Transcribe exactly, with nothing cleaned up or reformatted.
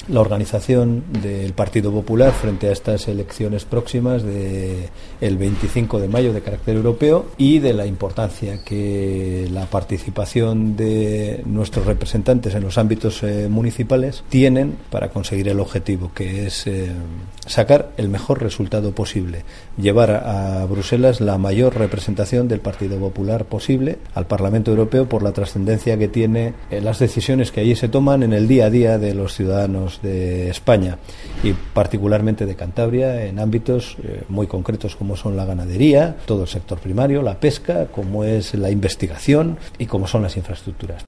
la organización del Partido Popular frente a estas elecciones próximas del veinticinco de mayo de carácter europeo y de la importancia que la participación de nuestros representantes en los ámbitos eh, municipales tienen para conseguir el objetivo, que es eh, sacar el mejor resultado posible, llevar a Bruselas la mayor representación del Partido Popular posible al Parlamento Europeo por la trascendencia que tiene eh, las decisiones que allí se toman en el día a día de los ciudadanos de España y particularmente de Cantabria en ámbitos eh, muy concretos como son la ganadería, todo el sector primario, la pesca, como es la investigación y como son las infraestructuras.